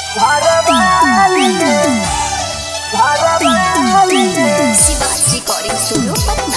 Shivaji recording studio Patna.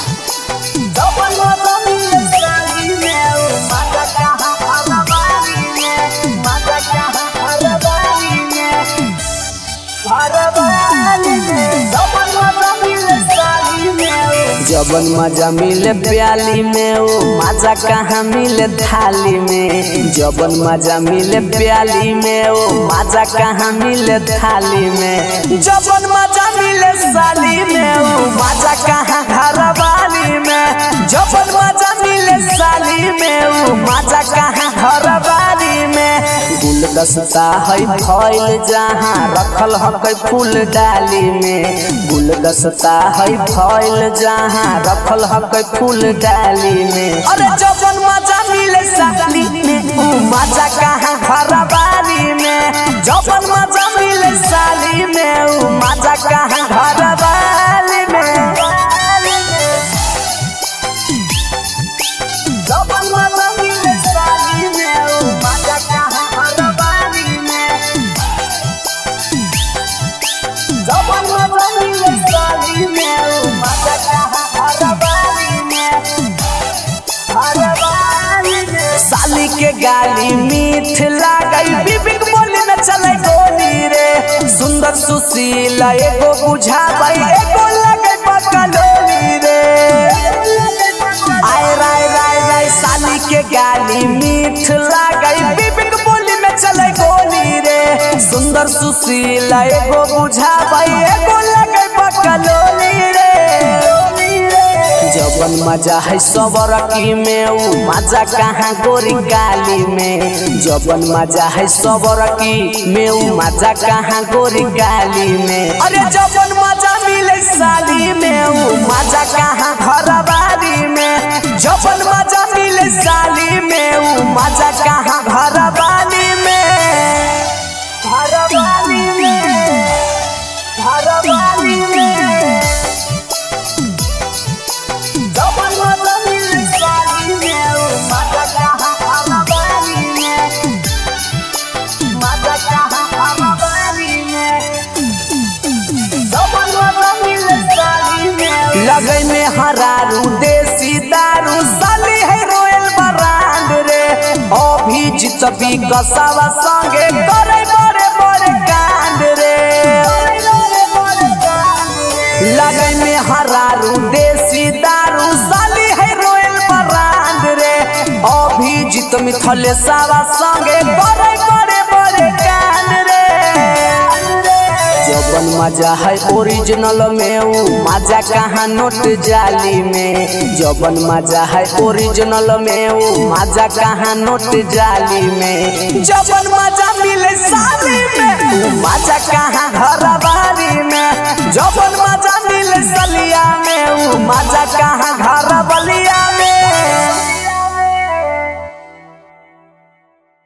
जबन मजा मिले प्याली में ओ मजा कहाँ मिले थाली में। जबन मजा मिले प्याली में ओ मजा कहाँ मिले थाली में। जबन मजा मिले साली में ओ मजा कहाँ घरवाली में। जबन मजा मिले साली में ओ मजा कहाँ घरवाली में। गुलदस्ता है फैल जहाँ रखल है फूल डाली में। गुलदस्ता है फैल जहाँ रखल है फूल डाली में। अरे जबन मजा मिले साली में ऊ मजा कहाँ घरवाली में। जबन मजा मिले साली में ऊ मजा कहाँ घरवाली में। जबन मजा मिले साली में ऊ मजा कहाँ घरवाली में। जबन मजा मिले साली में ऊ मजा कहाँ घरवाली में। साली के गाली मीठ लागई बिबिक बोली में चले गोली रे। सुंदर सुशील एगो बुझाबई एगो लगे बकलोली रे। आय राय राय राय साली के गाली मीठ लागई बिबिक बोली में चले गोली रे। सुंदर सुशील एगो बुझाबई एगो लगे बकलोली रे। जबन मजा है सबरकी में ऊ मजा कहाँ गोरी गाली में। जबन मजा है सबरकी में ऊ मजा कहाँ गोरी गाली में। अरे जबन मजा मिले साली में ऊ मजा कहाँ घरवाली में। जबन मजा मिले साली में ऊ मजा कहाँ घरवाली में। घरवाली में घरवाली में। जबन मजा मिले साली में ऊ मजा कहाँ घरवाली में। मजा कहाँ घरवाली में। जबन मजा मिले साली में। लगई में हरारू देसी दारू साली है रोयल ब्रांड रे। अभी जितबी कसावा संगे करे बड़े बड़े कांड रे। लगई में हरारू देसी दारू साली है रोयल ब्रांड रे। अभी जित मिथले सावा संगे करे बड़े बड़े कांड रे। जबन मजा है ओरिजिनल में ऊ मजा कहाँ नोट जाली में। जबन मजा है ओरिजिनल में ऊ मजा कहाँ नोट जाली में। जबन मजा मिले साली में ऊ मजा कहाँ घरवाली में। जबन मजा मिले सलिया में ऊ मजा कहाँ घरवालिया